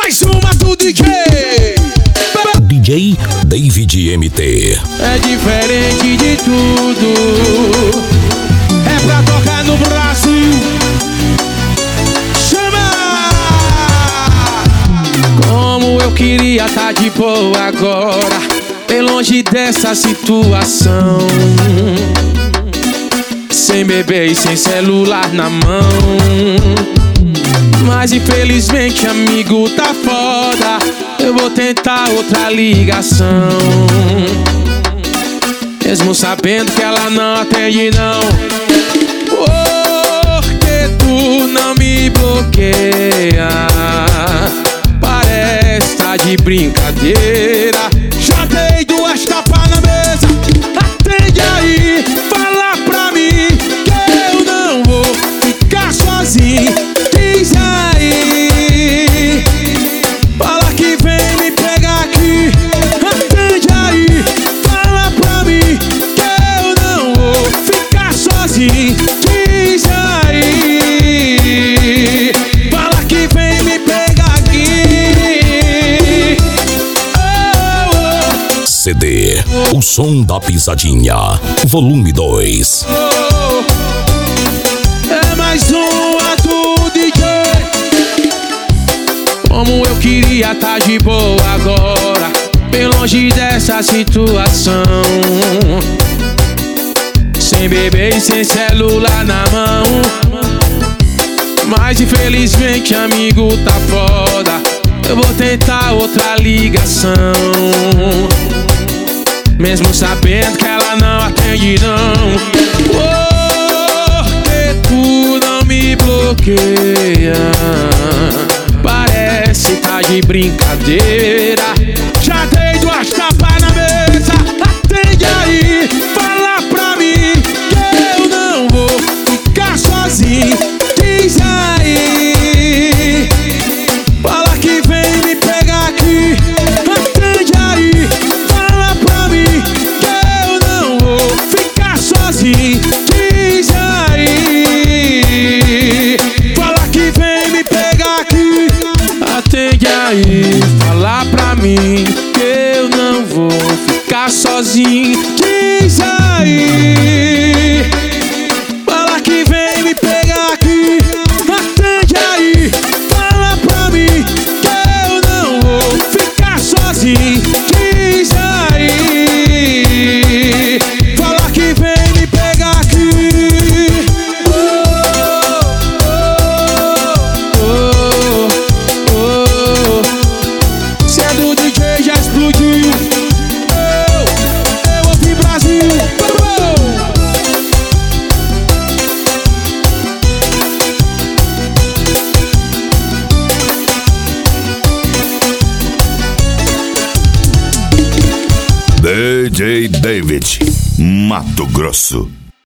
mais uma do DJ. DJ David MT. É diferente de tudo. É pra tocar no Brasil. Chama! Como eu queria tá de boa agora, bem longe dessa situação. Sem bebê e sem celular na mão. Mas infelizmente, amigo, tá foda. Eu vou tentar outra ligação, mesmo sabendo que ela não atende não. Porque tu não me bloqueia? Parece tá de brincadeira. Já dei 2 tapas na mesa. Atende aí, fala pra mim que eu não vou ficar sozinho. Diz aí, fala que vem me pegar aqui. Atende aí, fala pra mim que eu não vou ficar sozinho. Diz aí, fala que vem me pegar aqui. CD O Som da Pisadinha, volume 2. É mais uma do DJ. Como eu queria tá de boa agora, bem longe dessa situação. Sem bebê e sem celular na mão. Mas infelizmente, amigo, tá foda. Eu vou tentar outra ligação, mesmo sabendo que ela não atende não. Porque tu não me bloqueia? Parece tá de brincadeira. Já dei 2 tapas na mesa. Atende aí, fala pra mim que eu não vou ficar sozinho. Diz aí, fala que vem me pegar aqui. Atende aí, fala pra mim que eu não vou ficar sozinho. Diz aí, fala que vem me pegar aqui. Atende aí, fala pra mim que eu não vou ficar sozinho. Diz aí, fala que vem me pegar aqui. Atende aí, fala pra mim que eu não vou ficar sozinho. Diz aí, fala que vem me pegar aqui. Se é do DJ já explodiu. Eu ouvi Brasil. DJ David, Mato Grosso.